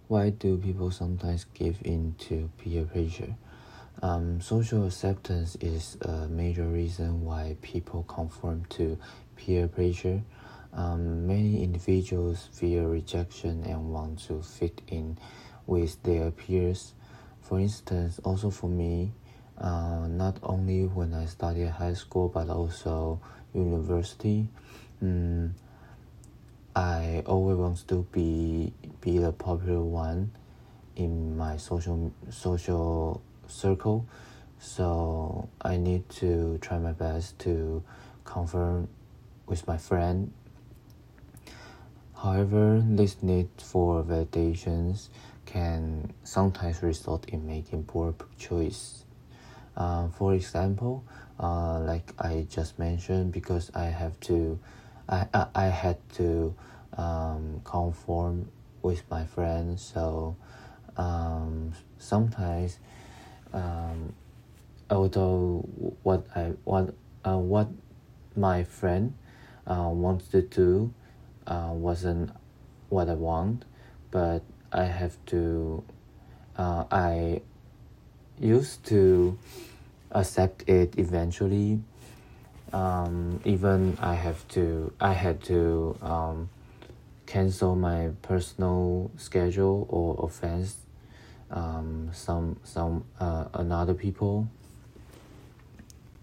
Why do people sometimes give in to peer pressure? Social acceptance is a major reason why people conform to peer pressure. Many individuals fear rejection and want to fit in with their peers. For instance, also for me, not only when I studied high school but also university, I always want to be the popular one in my social circle, so I need to try my best to conform with my friend. However, this need for validations can sometimes result in making poor choice. For example, like I just mentioned, because I had to conform with my friends, so sometimes, although what my friend wants to do wasn't what I want, but I used to accept it eventually. Even I had to cancel my personal schedule or offense some another people.